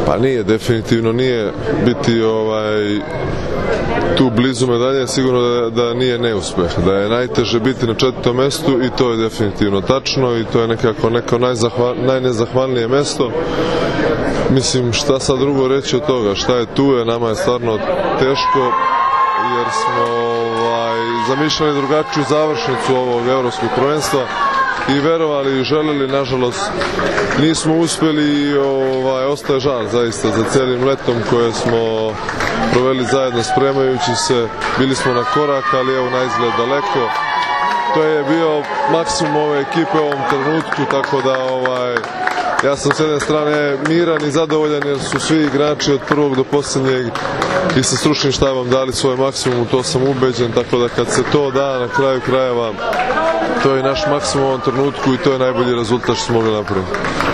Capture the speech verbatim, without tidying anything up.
Pa nije, definitivno nije. Biti ovaj tu blizu medalje sigurno da, da nije neuspeh, da je najteže biti na četvrtom mestu i to je definitivno tačno i to je nekako neko najzahval, najnezahvalnije mesto. Mislim, šta sad drugo reći od toga, šta je tu je, nama je stvarno teško jer smo ovaj, zamišljali drugačiju završnicu ovog evropskog prvenstva i verovali i želeli, nažalost nismo uspeli i ovaj, ostaje žal zaista za celim letom koje smo proveli zajedno spremajući se, bili smo na korak, ali evo na izgled daleko. To je bio maksimum ove ekipe u ovom trenutku, tako da ovaj, ja sam s jedne strane miran i zadovoljan jer su svi igrači od prvog do posljednjeg i sa stručnim štabom dali svoj maksimum, to sam ubeđen, tako da kad se to da na kraju krajeva, to je naš maksimum u ovom trenutku i to je najbolji rezultat što smo mogli napraviti.